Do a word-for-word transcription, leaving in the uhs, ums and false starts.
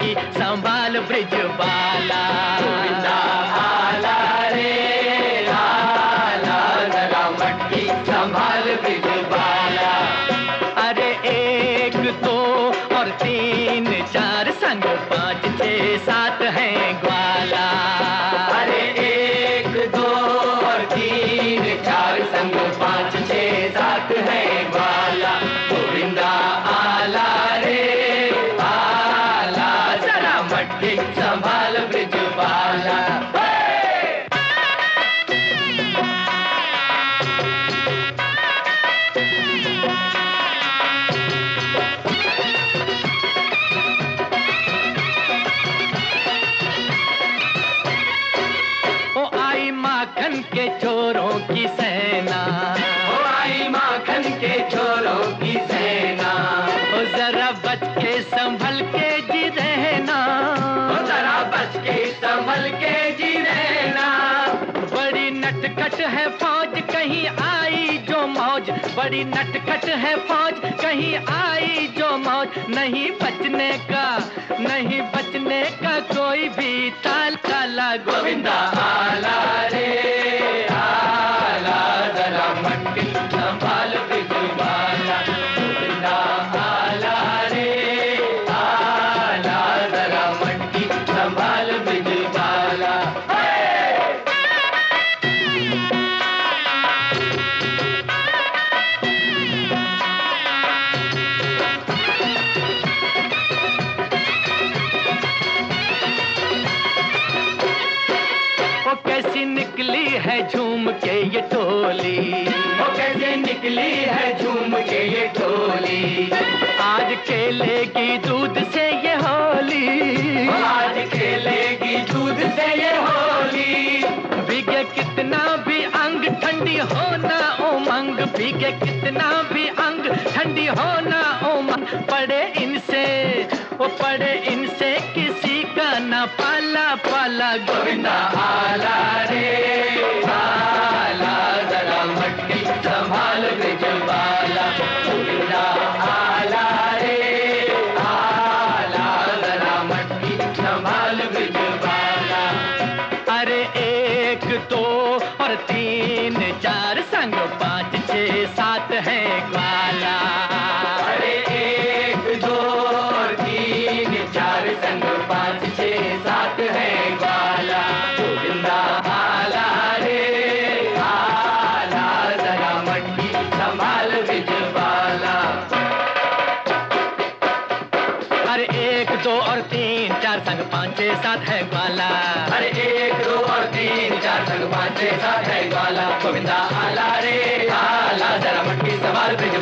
मटकी संभाल ब्रिजबाला। गोविंदा आला रे आला, जरा मटकी संभाल ब्रिजबाला। अरे एक दो और तीन चार संग पाँच छः सात है ग्वाला। अरे एक दो और तीन चार संग पाँच छः सात है ग्वाला। गोविंदा आला रे आला, जरा मटकी संभाल ब्रिजबाला। माखन के चोरों की सेना, ओ आई माखन के चोरों की सेना। ओ जरा बच के संभल के जी रहना, ओ जरा बच के संभल के जी रहना। बड़ी नटखट है फौज कहीं आई जो मौज, बड़ी नटखट है फौज कहीं आई जो मौज। नहीं बचने का नहीं बचने का कोई भी ताल काला। गोविंदा आला रे आला, जरा मटकी संभाल ब्रिजबाला। गोविंदा आला रे आला, जरा मटकी संभाल ब्रिजबाला। कैसी निकली है झूम के ये टोली, वो कैसी निकली है झूम के ये टोली। आज खेलेगी दूध से ये होली, आज खेलेगी दूध से ये होली। भीगे कितना भी अंग ठंडी होना उमंग, भीगे कितना भी अंग ठंडी होना उमंग। पड़े इनसे वो पड़े इनसे किसी का न पाला पाला। गोविंदा आला रे आला, जरा मटकी संभाल ब्रिजबाला। गोविंदा आला रे आला, जरा मटकी संभाल ब्रिजबाला। अरे एक दो और तीन चार संग पाँच छः सात है ग्वाला। अरे एक दो और तीन चार संग पाँच छः सात है ग्वाला। गोविंदा आला रे आला, जरा मटकी संभाल ब्रिजबाला। अरे एक दो और तीन चार संग पाँच छः सात है ग्वाला। अरे एक दो और तीन चार संग पाँच छः सात है ग्वाला। गोविंदा आला रे आला, जरा मटकी संभाल ब्रिजबाला।